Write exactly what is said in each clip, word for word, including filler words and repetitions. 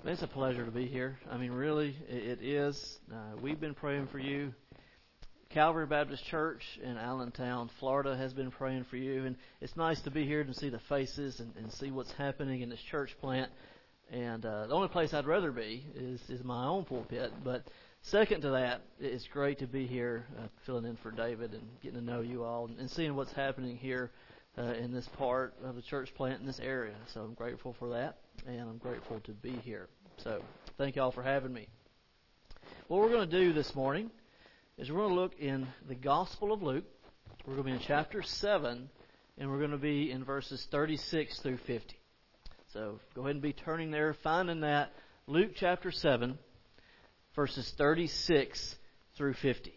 It's a pleasure to be here. I mean, really, it is. Uh, we've been praying for you. Calvary Baptist Church in Allentown, Florida, has been praying for you. And it's nice to be here to see the faces and, and see what's happening in this church plant. And uh, the only place I'd rather be is, is my own pulpit. But second to that, it's great to be here uh, filling in for David and getting to know you all and, and seeing what's happening here uh, in this part of the church plant in this area. So I'm grateful for that, and I'm grateful to be here. So thank you all for having me. What we're going to do this morning is we're going to look in the Gospel of Luke. We're going to be in chapter seven, and we're going to be in verses thirty-six through fifty. So go ahead and be turning there, finding that, Luke chapter seven, verses thirty-six through fifty.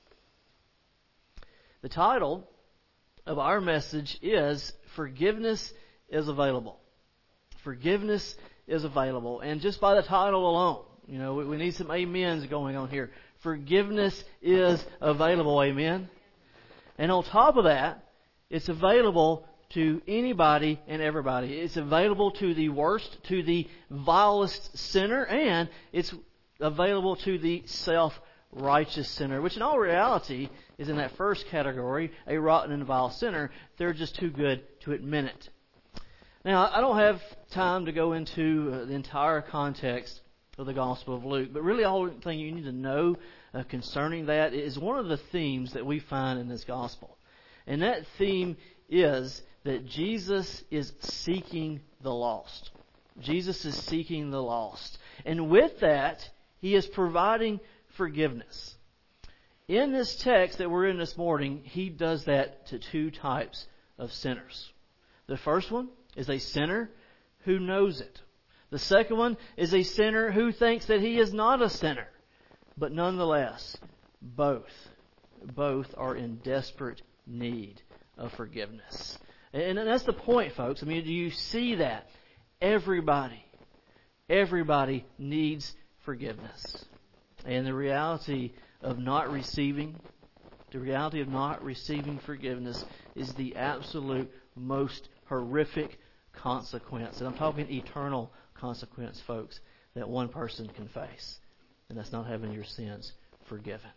The title of our message is Forgiveness is Available. Forgiveness is available. And just by the title alone, you know, we, we need some amens going on here. Forgiveness is available, amen? And on top of that, it's available to anybody and everybody. It's available to the worst, to the vilest sinner, and it's available to the self-righteous sinner, which in all reality is in that first category, a rotten and vile sinner. They're just too good to admit it. Now, I don't have time to go into uh, the entire context of the Gospel of Luke, but really all thing you need to know uh, concerning that is one of the themes that we find in this Gospel. And that theme is that Jesus is seeking the lost. Jesus is seeking the lost. And with that, He is providing forgiveness. In this text that we're in this morning, He does that to two types of sinners. The first one is a sinner who knows it. The second one is a sinner who thinks that he is not a sinner. But nonetheless, both, both are in desperate need of forgiveness. And that's the point, folks. I mean, do you see that? Everybody, everybody needs forgiveness. And the reality of not receiving, the reality of not receiving forgiveness is the absolute most horrific consequence. And I'm talking eternal consequence, folks, that one person can face. And that's not having your sins forgiven.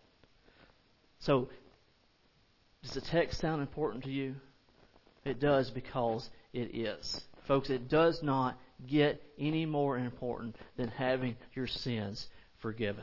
So, does the text sound important to you? It does, because it is. Folks, it does not get any more important than having your sins forgiven.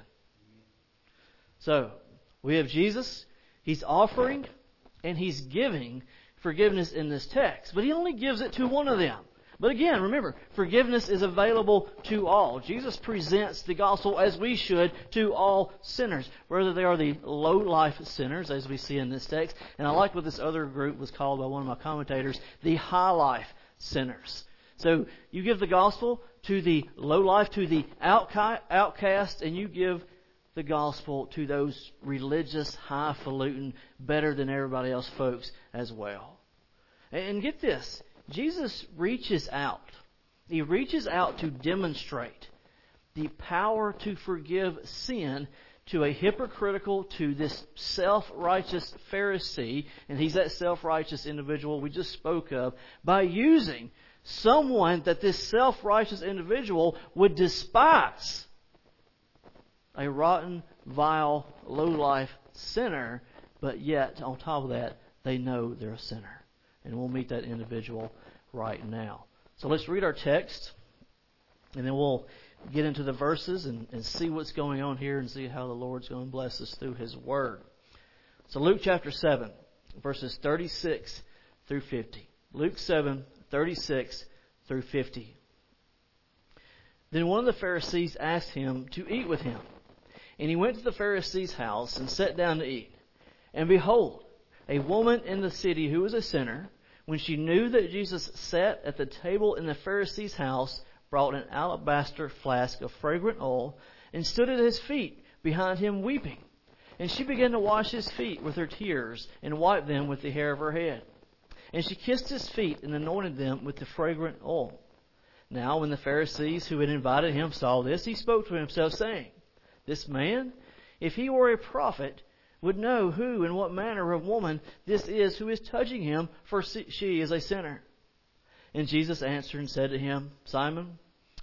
So, we have Jesus. He's offering and He's giving forgiveness in this text. But He only gives it to one of them. But again, remember, forgiveness is available to all. Jesus presents the gospel, as we should, to all sinners, whether they are the low-life sinners, as we see in this text. And I like what this other group was called by one of my commentators, the high-life sinners. So you give the gospel to the low-life, to the outcast, and you give the gospel to those religious, highfalutin, better than everybody else folks as well. And get this, Jesus reaches out. He reaches out to demonstrate the power to forgive sin to a hypocritical, to this self-righteous Pharisee, and he's that self-righteous individual we just spoke of, by using someone that this self-righteous individual would despise. A rotten, vile, low-life sinner, but yet, on top of that, they know they're a sinner. And we'll meet that individual right now. So let's read our text, and then we'll get into the verses and, and see what's going on here and see how the Lord's going to bless us through His Word. So Luke chapter seven, verses thirty-six through fifty. Luke seven, thirty-six through fifty. Then one of the Pharisees asked Him to eat with him. And He went to the Pharisee's house and sat down to eat. And behold, a woman in the city who was a sinner, when she knew that Jesus sat at the table in the Pharisee's house, brought an alabaster flask of fragrant oil and stood at His feet behind Him weeping. And she began to wash His feet with her tears and wiped them with the hair of her head. And she kissed His feet and anointed them with the fragrant oil. Now when the Pharisees who had invited Him saw this, he spoke to himself, saying, This man, if he were a prophet, would know who and what manner of woman this is who is touching him, for she is a sinner. And Jesus answered and said to him, Simon,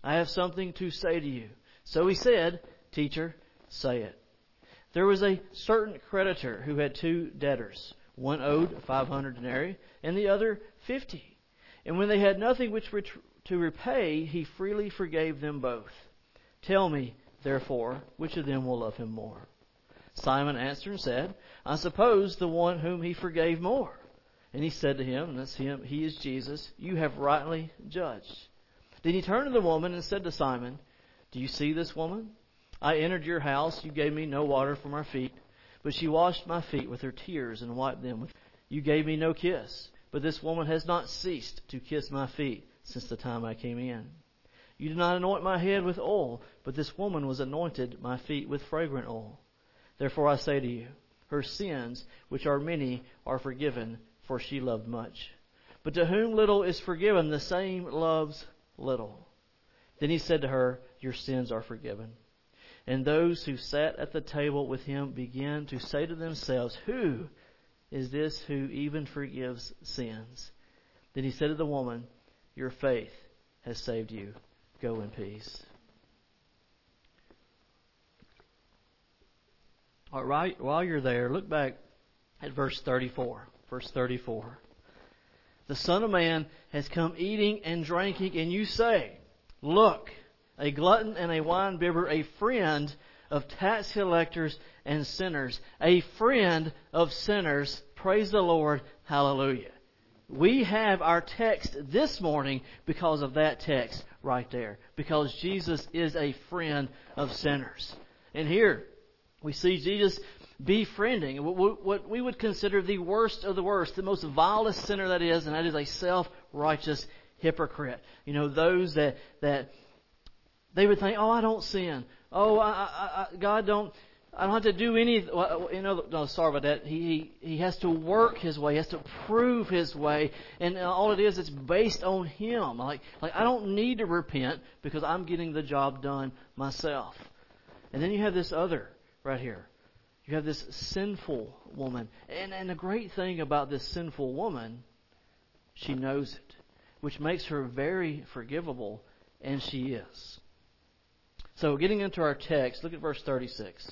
I have something to say to you. So he said, Teacher, say it. There was a certain creditor who had two debtors. One owed five hundred denarii and the other fifty. And when they had nothing which to repay, he freely forgave them both. Tell me, therefore, which of them will love him more? Simon answered and said, I suppose the one whom he forgave more. And he said to him, and that's him, he is Jesus, you have rightly judged. Then he turned to the woman and said to Simon, Do you see this woman? I entered your house, you gave me no water for my feet, but she washed my feet with her tears and wiped them with. You gave me no kiss, but this woman has not ceased to kiss my feet since the time I came in. You did not anoint my head with oil, but this woman was anointed my feet with fragrant oil. Therefore I say to you, her sins, which are many, are forgiven, for she loved much. But to whom little is forgiven, the same loves little. Then he said to her, Your sins are forgiven. And those who sat at the table with him began to say to themselves, Who is this who even forgives sins? Then he said to the woman, Your faith has saved you. Go in peace. All right, while you're there, look back at verse thirty-four. Verse thirty-four. The Son of Man has come eating and drinking, and you say, Look, a glutton and a winebibber, a friend of tax collectors and sinners. A friend of sinners. Praise the Lord. Hallelujah. We have our text this morning because of that text right there. Because Jesus is a friend of sinners. And here we see Jesus befriending what we would consider the worst of the worst, the most vilest sinner that is, and that is a self-righteous hypocrite. You know, those that that they would think, oh, I don't sin. Oh, I, I, I, God don't. I don't have to do any. You know, no, sorry about that. He, he he has to work his way. He has to prove his way, and all it is, it's based on him. Like like I don't need to repent because I'm getting the job done myself. And then you have this other right here. You have this sinful woman. And, and the great thing about this sinful woman, she knows it, which makes her very forgivable, and she is. So getting into our text, look at verse thirty-six.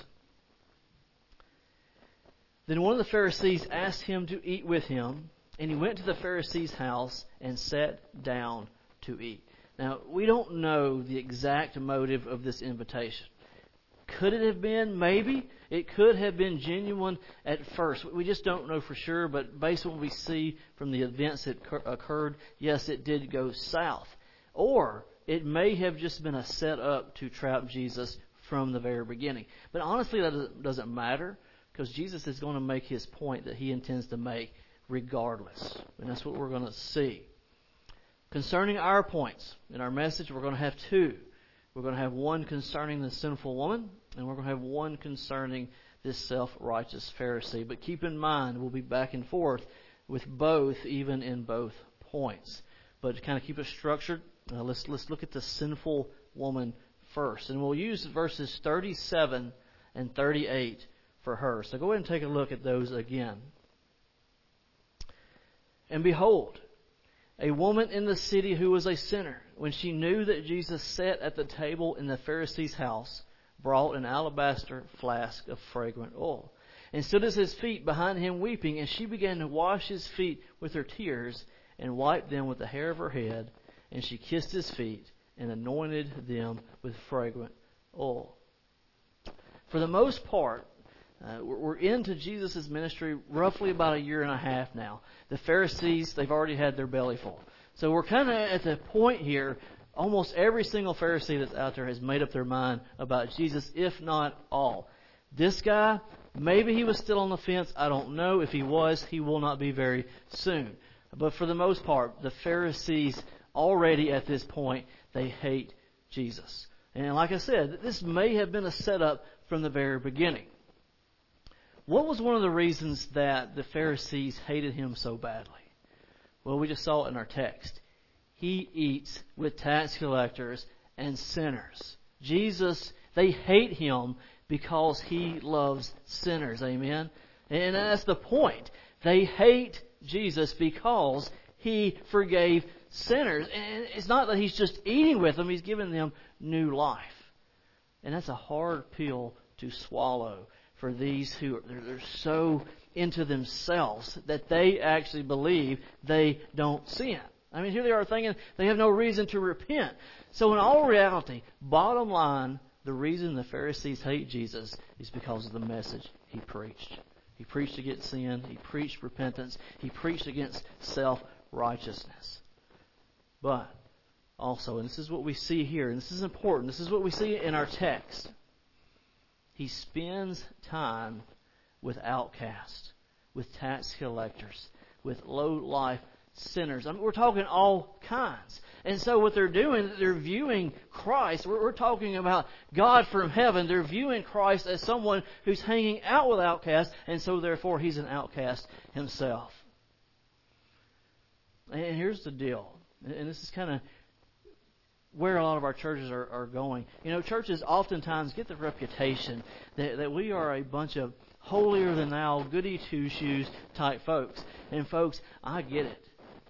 Then one of the Pharisees asked him to eat with him, and he went to the Pharisee's house and sat down to eat. Now, we don't know the exact motive of this invitation. Could it have been? Maybe. It could have been genuine at first. We just don't know for sure, but based on what we see from the events that occurred, yes, it did go south. Or it may have just been a setup to trap Jesus from the very beginning. But honestly, that doesn't matter, because Jesus is going to make his point that he intends to make regardless. And that's what we're going to see. Concerning our points in our message, we're going to have two. We're going to have one concerning the sinful woman, and we're going to have one concerning this self-righteous Pharisee. But keep in mind, we'll be back and forth with both, even in both points. But to kind of keep it structured, uh, let's let's look at the sinful woman first. And we'll use verses thirty-seven and thirty-eight for her. So go ahead and take a look at those again. And behold, a woman in the city who was a sinner, when she knew that Jesus sat at the table in the Pharisee's house, brought an alabaster flask of fragrant oil, and stood at his feet behind him weeping, and she began to wash his feet with her tears, and wiped them with the hair of her head, and she kissed his feet, and anointed them with fragrant oil. For the most part, Uh, we're into Jesus' ministry roughly about a year and a half now. The Pharisees, they've already had their belly full. So we're kind of at the point here, almost every single Pharisee that's out there has made up their mind about Jesus, if not all. This guy, maybe he was still on the fence. I don't know. If he was, he will not be very soon. But for the most part, the Pharisees already at this point, they hate Jesus. And like I said, this may have been a setup from the very beginning. What was one of the reasons that the Pharisees hated him so badly? Well, we just saw it in our text. He eats with tax collectors and sinners. Jesus, they hate him because he loves sinners. Amen? And that's the point. They hate Jesus because he forgave sinners. And it's not that He's just eating with them. He's giving them new life. And that's a hard pill to swallow for these who are they're, they're so into themselves that they actually believe they don't sin. I mean, here they are thinking they have no reason to repent. So in all reality, bottom line, the reason the Pharisees hate Jesus is because of the message He preached. He preached against sin. He preached repentance. He preached against self-righteousness. But also, and this is what we see here, and this is important, this is what we see in our text. He spends time with outcasts, with tax collectors, with low-life sinners. I mean, we're talking all kinds. And so what they're doing, they're viewing Christ. We're, we're talking about God from heaven. They're viewing Christ as someone who's hanging out with outcasts, and so therefore He's an outcast Himself. And here's the deal, and this is kind of where a lot of our churches are, are going. You know, churches oftentimes get the reputation that, that we are a bunch of holier-than-thou, goody-two-shoes type folks. And folks, I get it.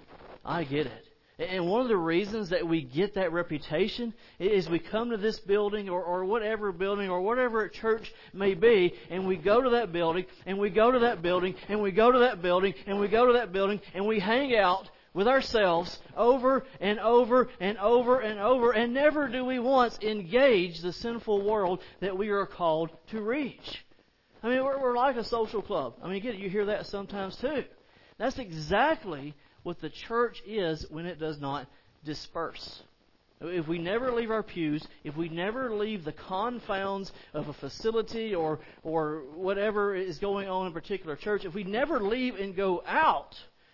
I get it. And one of the reasons that we get that reputation is we come to this building or, or whatever building or whatever a church may be, and we go to that building, and we go to that building, and we go to that building, and we go to that building, and we hang out with ourselves over and over and over and over, and never do we once engage the sinful world that we are called to reach. I mean, we're, we're like a social club. I mean, you hear that sometimes too. That's exactly what the church is when it does not disperse. If we never leave our pews, if we never leave the confounds of a facility or or whatever is going on in a particular church, if we never leave and go out,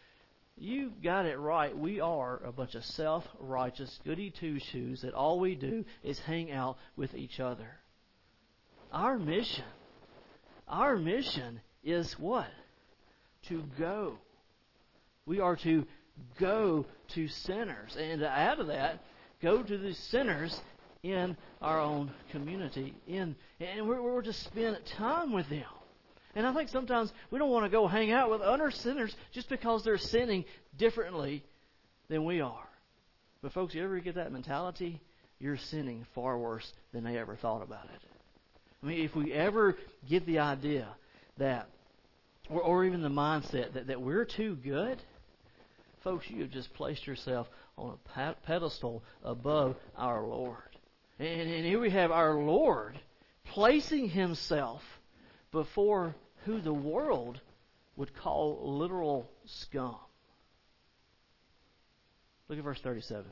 you got it right. We are a bunch of self-righteous goody-two-shoes that all we do is hang out with each other. Our mission, our mission is what? To go. We are to go to sinners. And to add to that, go to the sinners in our own community. In, and we're, we're to spend time with them. And I think sometimes we don't want to go hang out with other sinners just because they're sinning differently than we are. But folks, you ever get that mentality? You're sinning far worse than they ever thought about it. I mean, if we ever get the idea that, or, or even the mindset that, that we're too good, folks, you have just placed yourself on a pedestal above our Lord. And, and here we have our Lord placing Himself before who the world would call literal scum. Look at verse thirty-seven.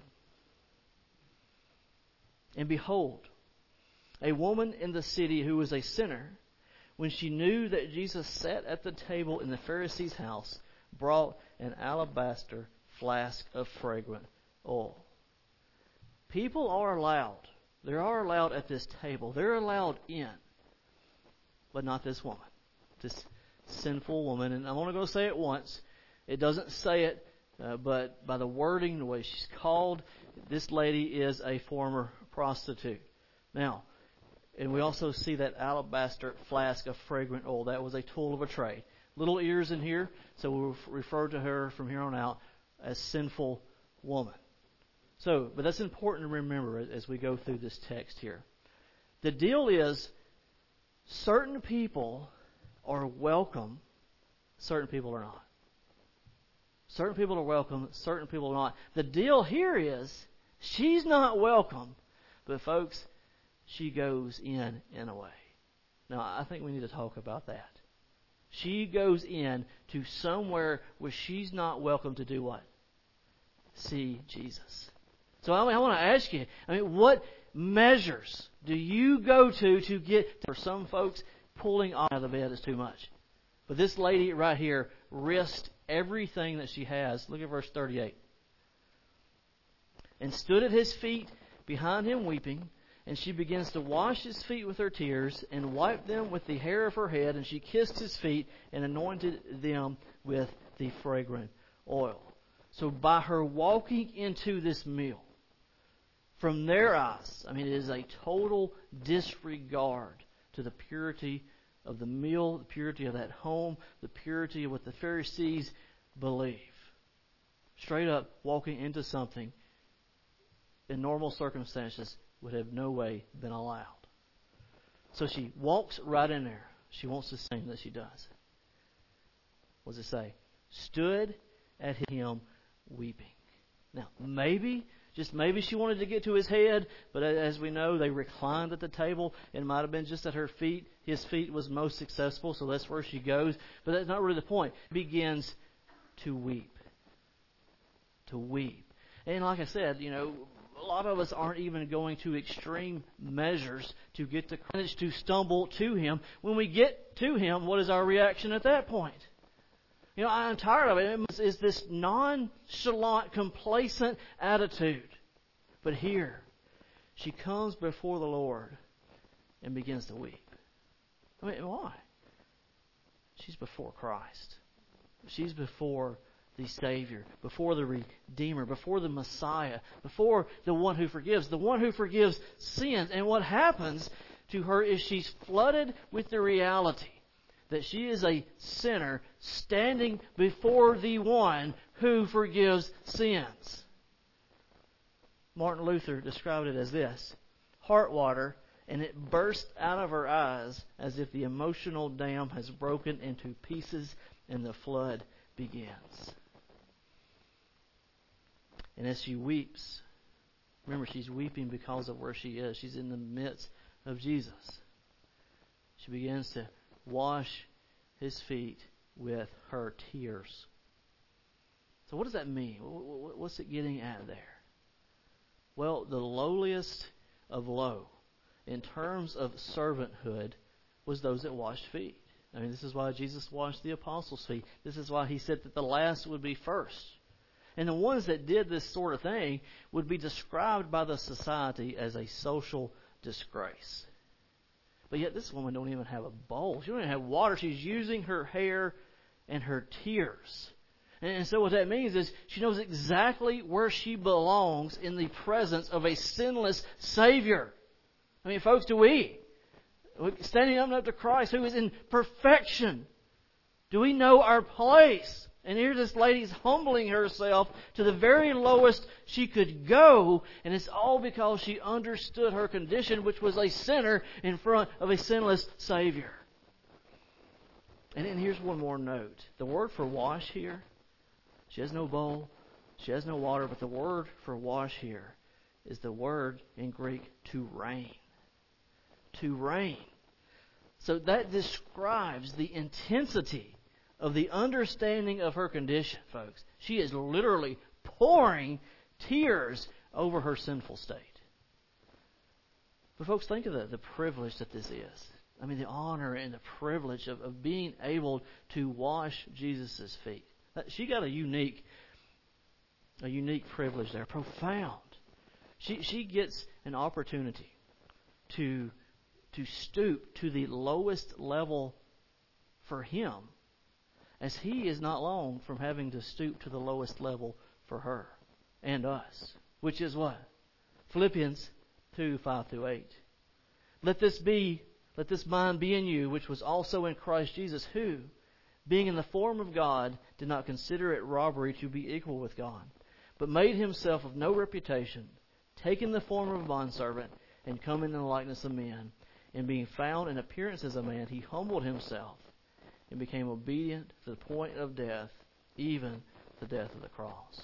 And behold, a woman in the city who was a sinner, when she knew that Jesus sat at the table in the Pharisee's house, brought an alabaster flask of fragrant oil. People are allowed. They are allowed at this table. They're allowed in. But not this woman. This sinful woman. And I'm only going to say it once. It doesn't say it, uh, but by the wording, the way she's called, this lady is a former prostitute. Now, and we also see that alabaster flask of fragrant oil. That was a tool of a trade. Little ears in here, so we'll refer to her from here on out as sinful woman. So, but that's important to remember as we go through this text here. The deal is, certain people are welcome, certain people are not. Certain people are welcome, certain people are not. The deal here is, she's not welcome, but folks, she goes in anyway. Now, I think we need to talk about that. She goes in to somewhere where she's not welcome to do what? See Jesus. So I, mean, I want to ask you, I mean, what measures do you go to to get, for some folks, pulling out of the bed is too much. But this lady right here risked everything that she has. Look at verse thirty-eight. And stood at His feet behind Him weeping. And she begins to wash His feet with her tears and wipe them with the hair of her head. And she kissed His feet and anointed them with the fragrant oil. So by her walking into this meal, from their eyes, I mean, it is a total disregard to the purity of the meal, the purity of that home, the purity of what the Pharisees believe. straight up walking into something in normal circumstances would have no way been allowed. So she walks right in there. She wants to sing that she does. What does it say? Stood at him weeping. Now, maybe, just maybe she wanted to get to his head, but as we know, they reclined at the table. It might have been just at her feet. His feet was most successful, so that's where she goes. But that's not really the point. She begins to weep. To weep. And like I said, you know, a lot of us aren't even going to extreme measures to get to Christ, to stumble to Him. When we get to Him, what is our reaction at that point? You know, I'm tired of it. It's this nonchalant, complacent attitude. But here, she comes before the Lord and begins to weep. I mean, why? She's before Christ. She's before the Savior, before the Redeemer, before the Messiah, before the one who forgives, the one who forgives sins. And what happens to her is she's flooded with the reality that she is a sinner standing before the one who forgives sins. Martin Luther described it as this: heart water, and it burst out of her eyes as if the emotional dam has broken into pieces and the flood begins. And as she weeps, remember, she's weeping because of where she is. She's in the midst of Jesus. She begins to wash His feet with her tears. So what does that mean? What's it getting at there? Well, the lowliest of low, in terms of servanthood, was those that washed feet. I mean, this is why Jesus washed the apostles' feet. This is why He said that the last would be first. And the ones that did this sort of thing would be described by the society as a social disgrace. But yet this woman don't even have a bowl. She don't even have water. She's using her hair and her tears. And so what that means is she knows exactly where she belongs in the presence of a sinless Savior. I mean, folks, do we, standing up up to Christ, who is in perfection, do we know our place? And here this lady's humbling herself to the very lowest she could go. And it's all because she understood her condition, which was a sinner in front of a sinless Savior. And then here's one more note. The word for wash here, she has no bowl, she has no water, but the word for wash here is the word in Greek to reign. To reign. So that describes the intensity of the understanding of her condition, folks. She is literally pouring tears over her sinful state. But folks, think of the, the privilege that this is. I mean, the honor and the privilege of, of being able to wash Jesus' feet. She got a unique, a unique privilege there, profound. She she gets an opportunity to to stoop to the lowest level for Him, as He is not long from having to stoop to the lowest level for her and us. Which is what? Philippians two, five through eight. Let this be, let this mind be in you, which was also in Christ Jesus, who, being in the form of God, did not consider it robbery to be equal with God, but made Himself of no reputation, taking the form of a bondservant, and coming in the likeness of men. And being found in appearance as a man, He humbled Himself and became obedient to the point of death, even the death of the cross.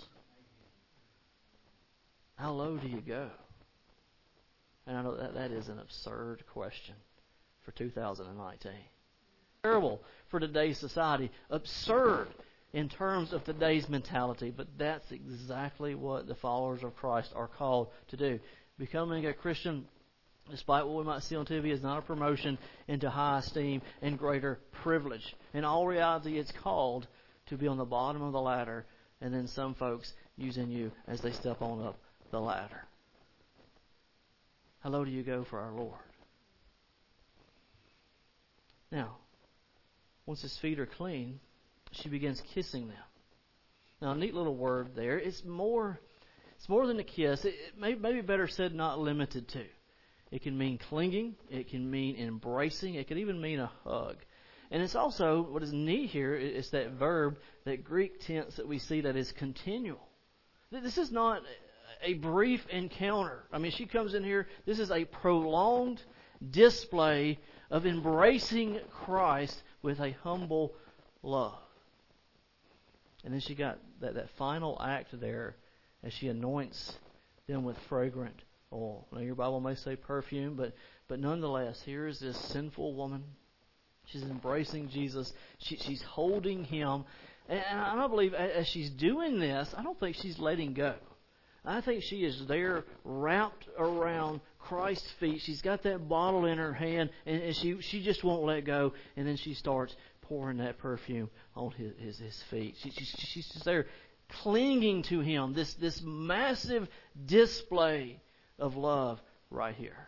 How low do you go? And I know that that is an absurd question for two thousand nineteen. Terrible for today's society. Absurd in terms of today's mentality. But that's exactly what the followers of Christ are called to do. Becoming a Christian, despite what we might see on T V, is not a promotion into high esteem and greater privilege. In all reality, it's called to be on the bottom of the ladder, and then some folks using you as they step on up the ladder. How low do you go for our Lord? Now, once His feet are clean, she begins kissing them. Now, a neat little word there. It's more, it's more than a kiss. It, it may, maybe better said, not limited to. It can mean clinging. It can mean embracing. It can even mean a hug. And it's also, what is neat here is that verb, that Greek tense that we see that is continual. This is not a brief encounter. I mean, she comes in here, this is a prolonged display of embracing Christ with a humble love. And then she got that, that final act there as she anoints them with fragrant oil. Now, your Bible may say perfume, but, but nonetheless, here is this sinful woman. She's embracing Jesus. She, she's holding Him. And I don't believe as she's doing this, I don't think she's letting go. I think she is there wrapped around Christ's feet. She's got that bottle in her hand, and, and she she just won't let go. And then she starts pouring that perfume on his, his, his feet. She, she, she's just there clinging to Him. This, this massive display of love right here.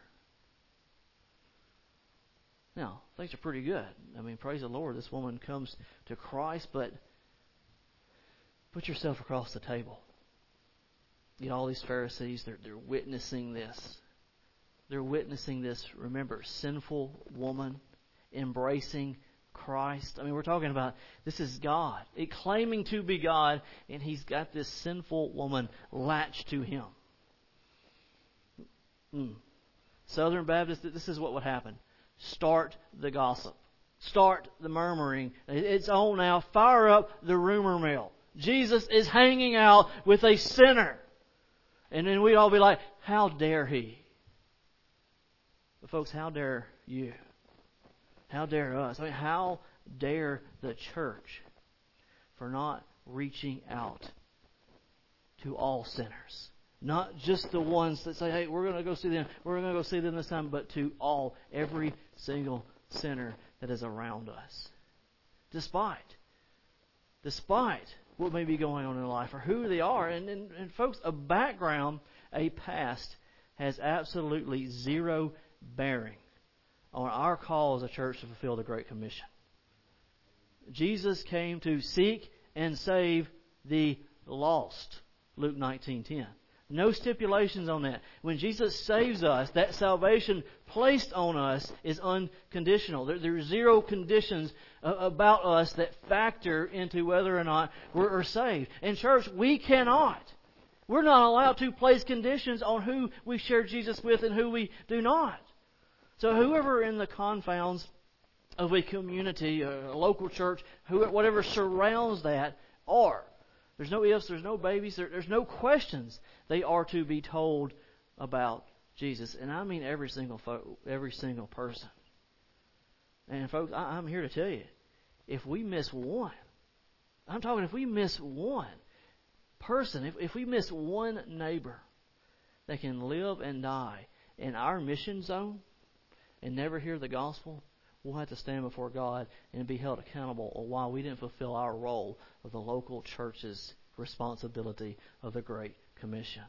Now, things are pretty good. I mean, praise the Lord, this woman comes to Christ, but put yourself across the table. You know, all these Pharisees, they're, they're witnessing this. They're witnessing this, remember, sinful woman embracing Christ. I mean, we're talking about, this is God. It claiming to be God, and He's got this sinful woman latched to Him. Mm. Southern Baptists, this is what would happen. Start the gossip. Start the murmuring. It's on now. Fire up the rumor mill. Jesus is hanging out with a sinner. And then we'd all be like, how dare he? But folks, how dare you? How dare us? I mean, how dare the church for not reaching out to all sinners? Not just the ones that say, hey, we're going to go see them. We're going to go see them this time. But to all, every single sinner that is around us. Despite, despite what may be going on in life or who they are. And, and, and folks, a background, a past, has absolutely zero bearing on our call as a church to fulfill the Great Commission. Jesus came to seek and save the lost. Luke nineteen ten. No stipulations on that. When Jesus saves us, that salvation placed on us is unconditional. There, there are zero conditions uh, about us that factor into whether or not we're saved. In church, we cannot. We're not allowed to place conditions on who we share Jesus with and who we do not. So whoever in the confounds of a community, a local church, whoever, whatever surrounds that, are. There's no ifs, there's no babies, there, there's no questions. They are to be told about Jesus. And I mean every single fo- every single person. And folks, I, I'm here to tell you, if we miss one, I'm talking if we miss one person, if, if we miss one neighbor that can live and die in our mission zone and never hear the gospel, we'll have to stand before God and be held accountable on why we didn't fulfill our role of the local church's responsibility of the Great Commission.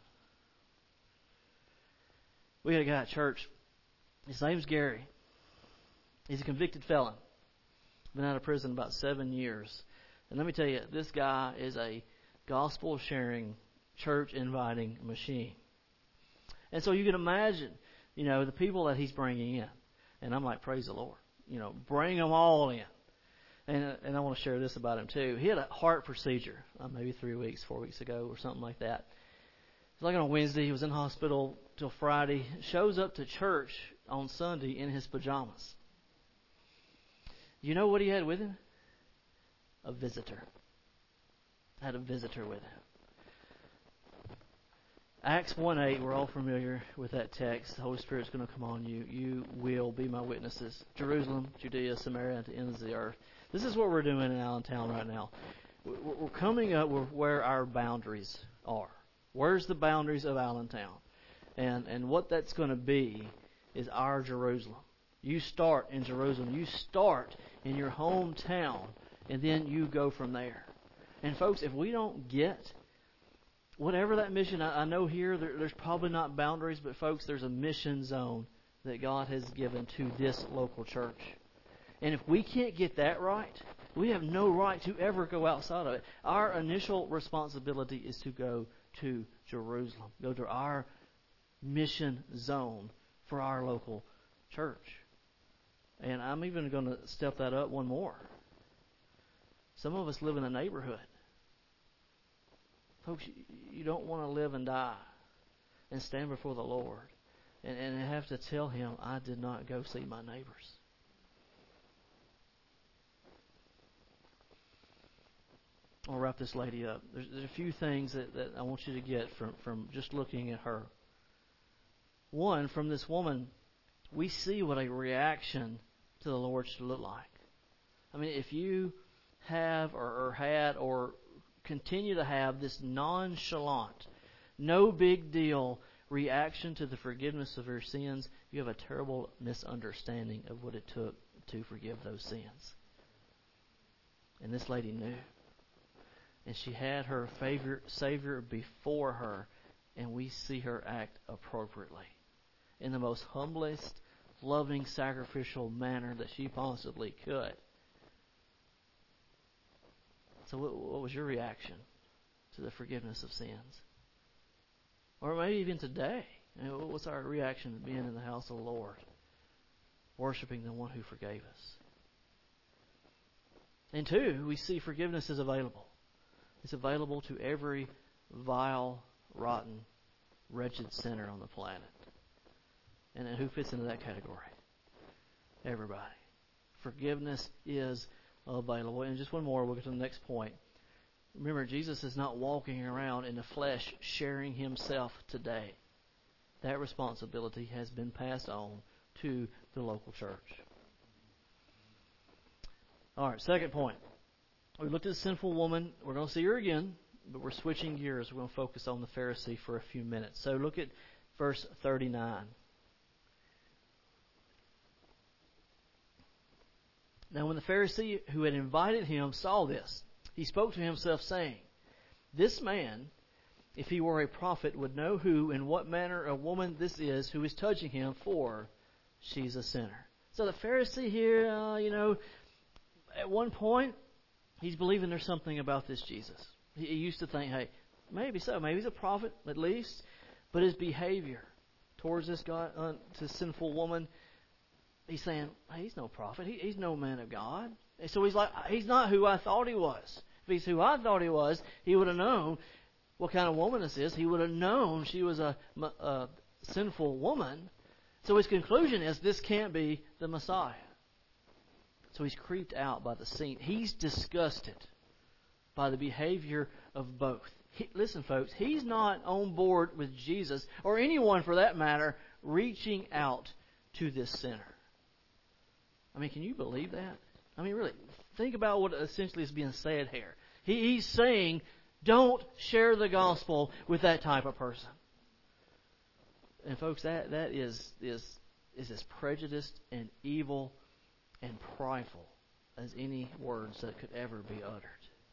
We had a guy at church. His name's Gary. He's a convicted felon. Been out of prison about seven years. And let me tell you, this guy is a gospel-sharing, church-inviting machine. And so you can imagine, you know, the people that he's bringing in. And I'm like, praise the Lord. You know, bring them all in. And and I want to share this about him too. He had a heart procedure, uh, maybe three weeks, four weeks ago or something like that. It was like on a Wednesday. He was in hospital till Friday. Shows up to church on Sunday in his pajamas. You know what he had with him? A visitor. Had a visitor with him. Acts one eight, we're all familiar with that text. The Holy Spirit's going to come on you. You will be my witnesses. Jerusalem, Judea, Samaria, and to the ends of the earth. This is what we're doing in Allentown right now. We're coming up with where our boundaries are. Where's the boundaries of Allentown? And, and what that's going to be is our Jerusalem. You start in Jerusalem. You start in your hometown, and then you go from there. And folks, if we don't get whatever that mission, I, I know here there, there's probably not boundaries, but folks, there's a mission zone that God has given to this local church. And if we can't get that right, we have no right to ever go outside of it. Our initial responsibility is to go to Jerusalem, go to our mission zone for our local church. And I'm even going to step that up one more. Some of us live in a neighborhood. Folks, you don't want to live and die and stand before the Lord and, and have to tell Him, I did not go see my neighbors. I'll wrap this lady up. There's, there's a few things that, that I want you to get from, from just looking at her. One, from this woman, we see what a reaction to the Lord should look like. I mean, if you have or, or had or continue to have this nonchalant, no big deal reaction to the forgiveness of your sins, you have a terrible misunderstanding of what it took to forgive those sins. And this lady knew. And she had her favorite Savior before her, and we see her act appropriately in the most humblest, loving, sacrificial manner that she possibly could. So what, what was your reaction to the forgiveness of sins? Or maybe even today, you know, what's our reaction to being in the house of the Lord, worshiping the one who forgave us? And two, we see forgiveness is available. It's available to every vile, rotten, wretched sinner on the planet. And who fits into that category? Everybody. Forgiveness is available. And just one more, we'll get to the next point. Remember, Jesus is not walking around in the flesh sharing Himself today. That responsibility has been passed on to the local church. All right, second point. We looked at the sinful woman. We're going to see her again, but we're switching gears. We're going to focus on the Pharisee for a few minutes. So look at verse thirty-nine. Now when the Pharisee who had invited him saw this, he spoke to himself, saying, This man, if he were a prophet, would know who and what manner of woman this is who is touching him, for she's a sinner. So the Pharisee here, uh, you know, at one point, he's believing there's something about this Jesus. He, he used to think, hey, maybe so. Maybe he's a prophet, at least. But his behavior towards this God, uh, this sinful woman, he's saying, hey, he's no prophet. He, he's no man of God. And so he's like, he's not who I thought he was. If he's who I thought he was, he would have known what kind of woman this is. He would have known she was a, a sinful woman. So his conclusion is this can't be the Messiah. So he's creeped out by the scene. He's disgusted by the behavior of both. He, listen, folks, he's not on board with Jesus, or anyone for that matter, reaching out to this sinner. I mean, can you believe that? I mean, really, think about what essentially is being said here. He, he's saying, don't share the gospel with that type of person. And folks, that, that is, is, is as prejudiced and evil and prideful as any words that could ever be uttered.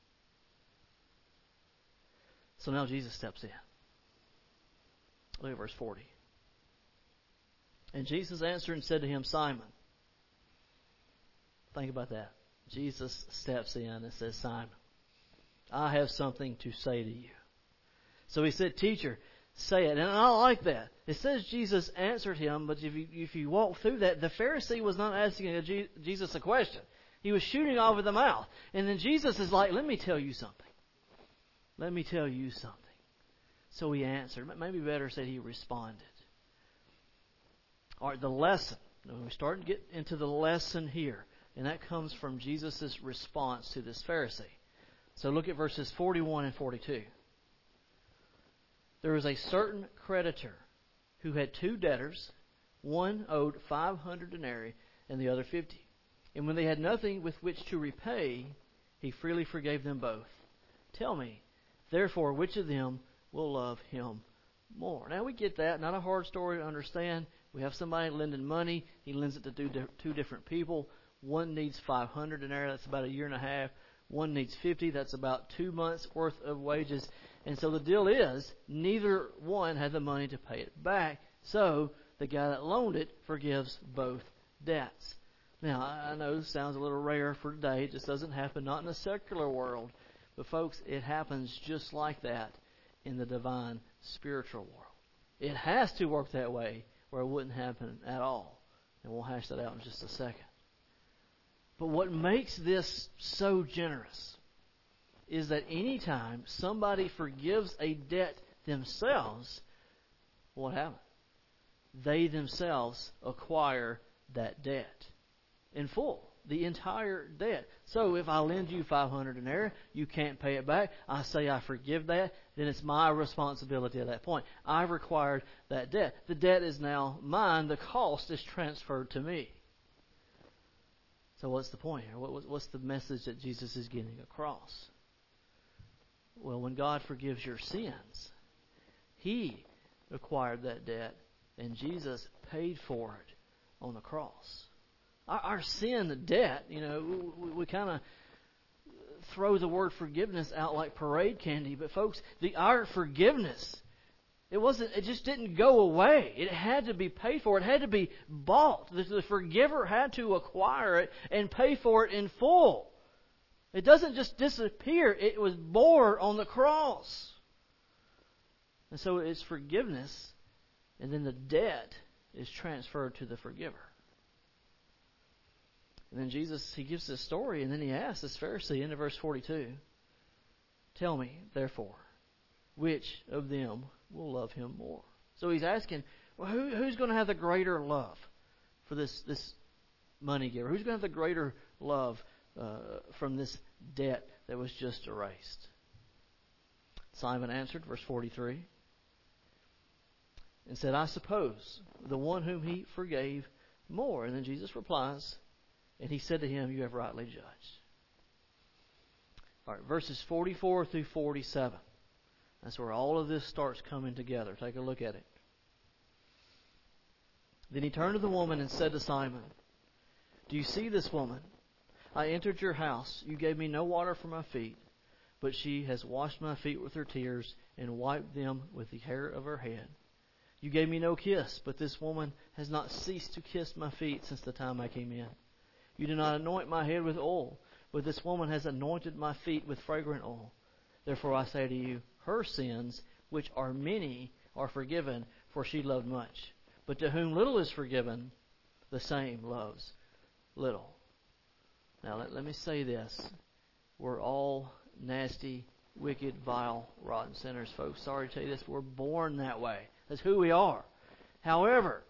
So now Jesus steps in. Look at verse forty. And Jesus answered and said to him, Simon. Think about that. Jesus steps in and says, Simon, I have something to say to you. So he said, Teacher, say it. And I like that. It says Jesus answered him, but if you, if you walk through that, the Pharisee was not asking a G, Jesus a question. He was shooting off at the mouth. And then Jesus is like, let me tell you something. Let me tell you something. So he answered. Maybe better said he responded. All right, the lesson. We start to get into the lesson here. And that comes from Jesus' response to this Pharisee. So look at verses forty-one and forty-two. There was a certain creditor who had two debtors. One owed five hundred denarii and the other fifty. And when they had nothing with which to repay, he freely forgave them both. Tell me, therefore, which of them will love him more? Now we get that. Not a hard story to understand. We have somebody lending money. He lends it to two different people. One needs five hundred denarii. That's about a year and a half. One needs fifty. That's about two months' worth of wages. And so the deal is, neither one had the money to pay it back. So the guy that loaned it forgives both debts. Now, I know this sounds a little rare for today. It just doesn't happen, not in the secular world. But folks, it happens just like that in the divine spiritual world. It has to work that way, or it wouldn't happen at all. And we'll hash that out in just a second. But what makes this so generous is that anytime somebody forgives a debt themselves, what happens? They themselves acquire that debt in full, the entire debt. So if I lend you five hundred dollars in error, you can't pay it back. I say I forgive that, then it's my responsibility at that point. I've required that debt. The debt is now mine. The cost is transferred to me. So what's the point here? What's the message that Jesus is getting across? Well, when God forgives your sins, He acquired that debt, and Jesus paid for it on the cross. Our, our sin debt, you know, we, we kind of throw the word forgiveness out like parade candy, but folks, the our forgiveness, it wasn't. It just didn't go away. It had to be paid for. It had to be bought. The, the forgiver had to acquire it and pay for it in full. It doesn't just disappear. It was borne on the cross. And so it's forgiveness, and then the debt is transferred to the forgiver. And then Jesus, He gives this story, and then He asks this Pharisee in verse forty-two, "Tell me, therefore, which of them will love Him more?" So He's asking, well, who, who's going to have the greater love for this, this money giver? Who's going to have the greater love uh, from this debt that was just erased? Simon answered, verse forty-three, and said, "I suppose the one whom he forgave more." And then Jesus replies, and He said to him, "You have rightly judged." All right, verses forty-four through forty-seven. That's where all of this starts coming together. Take a look at it. Then He turned to the woman and said to Simon, "Do you see this woman? I entered your house. You gave me no water for my feet, but she has washed my feet with her tears and wiped them with the hair of her head. You gave me no kiss, but this woman has not ceased to kiss my feet since the time I came in. You did not anoint my head with oil, but this woman has anointed my feet with fragrant oil. Therefore I say to you, her sins, which are many, are forgiven, for she loved much. But to whom little is forgiven, the same loves little." Now let, let me say this. We're all nasty, wicked, vile, rotten sinners, folks. Sorry to tell you this. We're born that way. That's who we are. However,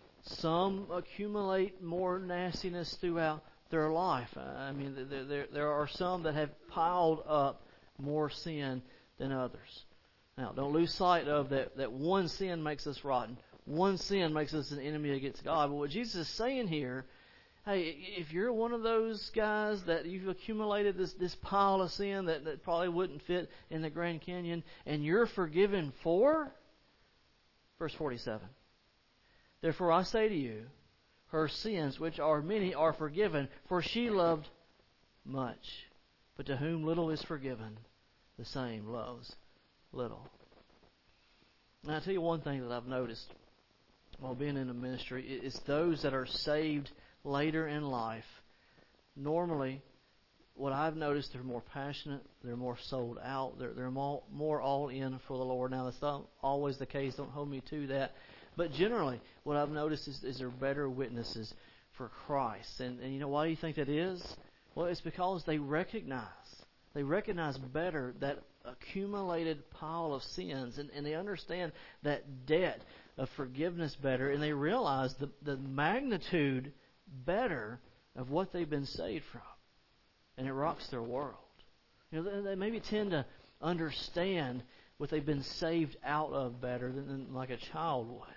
some accumulate more nastiness throughout their life. I mean, there, there, there are some that have piled up more sin than others. Now, don't lose sight of that, that one sin makes us rotten. One sin makes us an enemy against God. But what Jesus is saying here, hey, if you're one of those guys that you've accumulated this, this pile of sin that, that probably wouldn't fit in the Grand Canyon, and you're forgiven for, verse forty-seven, "Therefore I say to you, her sins, which are many, are forgiven, for she loved much. But to whom little is forgiven, the same loves little." Now, I'll tell you one thing that I've noticed while being in the ministry is those that are saved later in life, normally, what I've noticed, they're more passionate, they're more sold out, they're, they're more, more all in for the Lord. Now, that's not always the case, don't hold me to that. But generally, what I've noticed is, is they're better witnesses for Christ. And, and you know why do you think that is? Well, it's because they recognize, they recognize better that accumulated pile of sins, and, and they understand that debt of forgiveness better, and they realize the, the magnitude better of what they've been saved from. And it rocks their world. You know, they, they maybe tend to understand what they've been saved out of better than, than like a child would.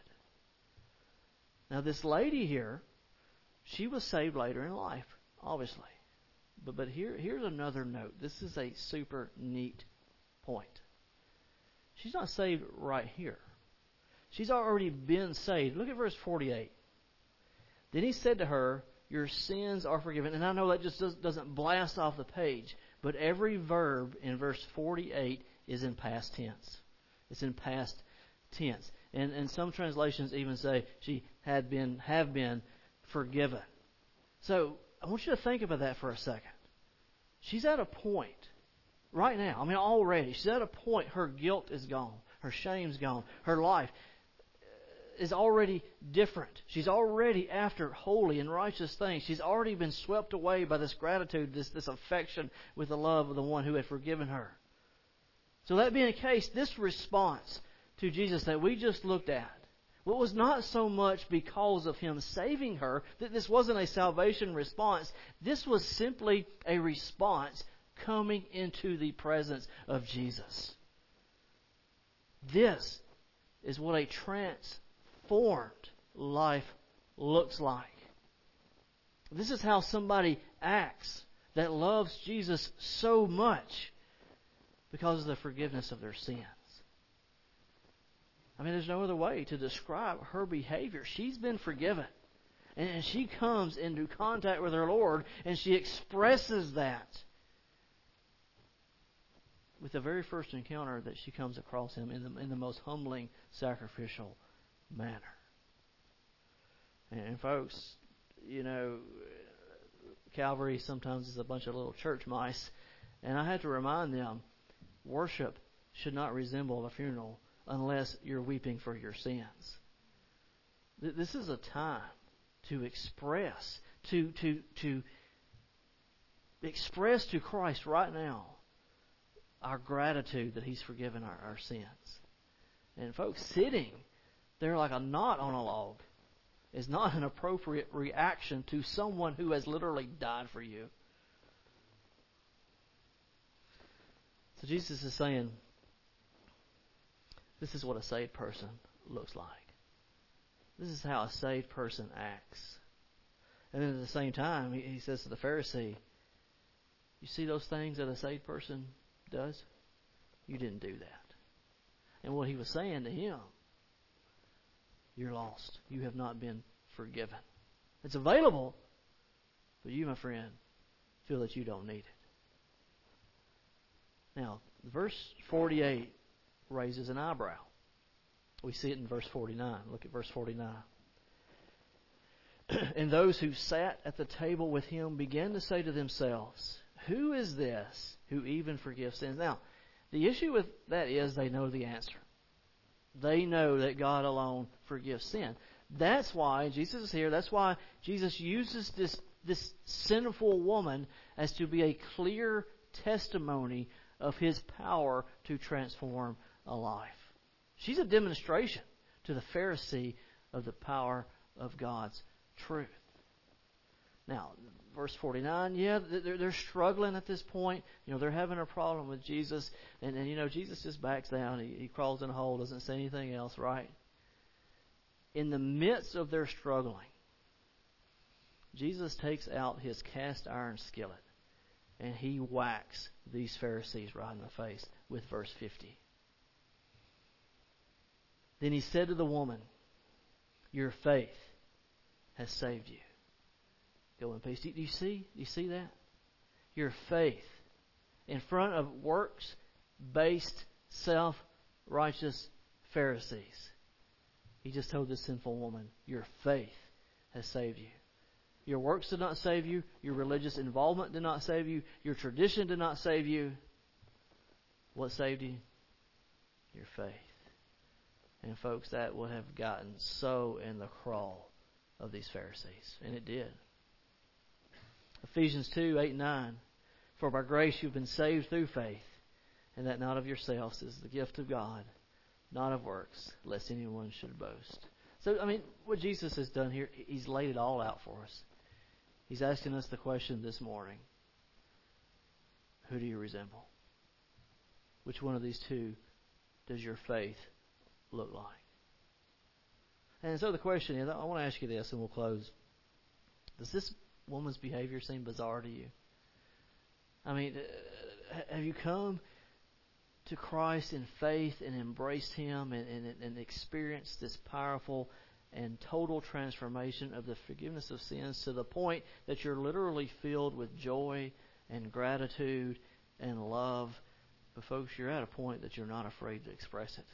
Now, this lady here, she was saved later in life, obviously. But but here here's another note. This is a super neat point. She's not saved right here. She's already been saved. Look at verse forty-eight. Then He said to her, "Your sins are forgiven." And I know that just does, doesn't blast off the page, but every verb in verse forty-eight is in past tense. It's in past tense. And, and some translations even say she had been, have been forgiven. So I want you to think about that for a second. She's at a point right now. I mean, already. She's at a point her guilt is gone. Her shame's gone. Her life is already different. She's already after holy and righteous things. She's already been swept away by this gratitude, this, this affection with the love of the one who had forgiven her. So that being the case, this response to Jesus that we just looked at, well, it was not so much because of Him saving her, that this wasn't a salvation response. This was simply a response coming into the presence of Jesus. This is what a transformed life looks like. This is how somebody acts that loves Jesus so much because of the forgiveness of their sins. I mean, there's no other way to describe her behavior. She's been forgiven. And she comes into contact with her Lord, and she expresses that with the very first encounter that she comes across Him in the, in the most humbling, sacrificial manner. And, and folks, you know, Calvary sometimes is a bunch of little church mice, and I had to remind them, worship should not resemble a funeral unless you're weeping for your sins. This is a time to express, to to to express to Christ right now our gratitude that He's forgiven our, our sins. And folks, sitting there like a knot on a log is not an appropriate reaction to someone who has literally died for you. So Jesus is saying, this is what a saved person looks like. This is how a saved person acts. And then at the same time, he, he says to the Pharisee, you see those things that a saved person does? You didn't do that. And what he was saying to him, you're lost. You have not been forgiven. It's available, but you, my friend, feel that you don't need it. Now, verse forty-eight raises an eyebrow. We see it in verse forty-nine. Look at verse forty-nine. And those who sat at the table with Him began to say to themselves, who is this who even forgives sins? Now, the issue with that is they know the answer. They know that God alone forgives sin. That's why Jesus is here. That's why Jesus uses this, this sinful woman as to be a clear testimony of His power to transform a life. She's a demonstration to the Pharisee of the power of God's truth. Now, verse forty-nine, yeah, they're, they're struggling at this point. You know, they're having a problem with Jesus. And, and you know, Jesus just backs down. He, he crawls in a hole, doesn't say anything else, right? In the midst of their struggling, Jesus takes out His cast iron skillet and He whacks these Pharisees right in the face with verse fifty. Then He said to the woman, your faith has saved you. Go in peace. Do you see? Do you see that? Your faith in front of works-based, self-righteous Pharisees. He just told this sinful woman, your faith has saved you. Your works did not save you. Your religious involvement did not save you. Your tradition did not save you. What saved you? Your faith. And folks, that would have gotten so in the crawl of these Pharisees. And it did. Ephesians two, eight and nine. For by grace you've been saved through faith, and that not of yourselves is the gift of God, not of works, lest anyone should boast. So, I mean, what Jesus has done here, He's laid it all out for us. He's asking us the question this morning. Who do you resemble? Which one of these two does your faith look like? And so the question is, I want to ask you this and we'll close. Does this woman's behavior seem bizarre to you? I mean, have you come to Christ in faith and embraced Him and, and, and experienced this powerful and total transformation of the forgiveness of sins to the point that you're literally filled with joy and gratitude and love? But folks, you're at a point that you're not afraid to express it.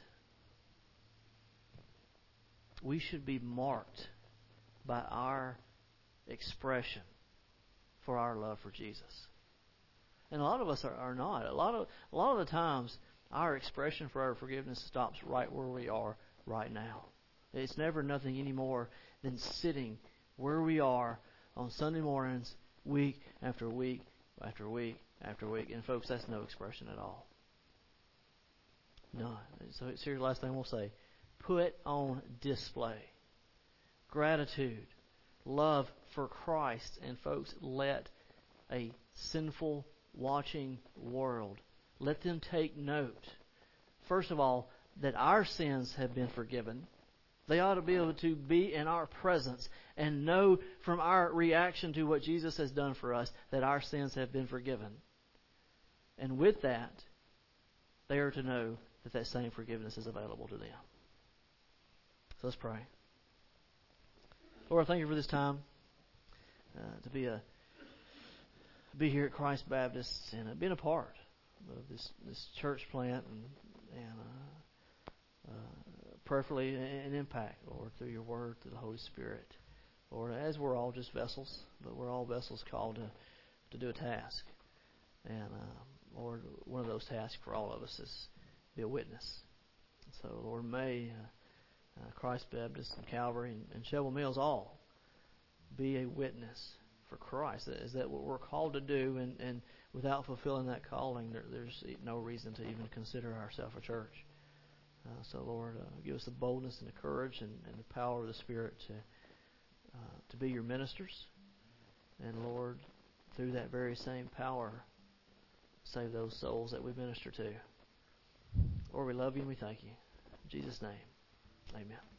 We should be marked by our expression for our love for Jesus. And a lot of us are, are not. A lot of a lot of the times, our expression for our forgiveness stops right where we are right now. It's never nothing any more than sitting where we are on Sunday mornings, week after week after week after week. And folks, that's no expression at all. None. So here's the last thing we'll say. Put on display gratitude, love for Christ. And folks, let a sinful, watching world, let them take note, first of all, that our sins have been forgiven. They ought to be able to be in our presence and know from our reaction to what Jesus has done for us that our sins have been forgiven. And with that, they are to know that that same forgiveness is available to them. So let's pray. Lord, I thank you for this time uh, to be a be here at Christ Baptist and uh, being a part of this this church plant and and uh, uh, prayerfully an impact, Lord, through your Word, through the Holy Spirit, Lord. As we're all just vessels, but we're all vessels called to to do a task, and uh, Lord, one of those tasks for all of us is be a witness. So, Lord, may uh, uh, Christ Baptist and Calvary and, and Shovel Mills all be a witness for Christ. Is that what we're called to do? And, and without fulfilling that calling, there, there's no reason to even consider ourselves a church. Uh, so, Lord, uh, give us the boldness and the courage and, and the power of the Spirit to uh, to be your ministers. And, Lord, through that very same power, save those souls that we minister to. Lord, we love you and we thank you. In Jesus' name, amen.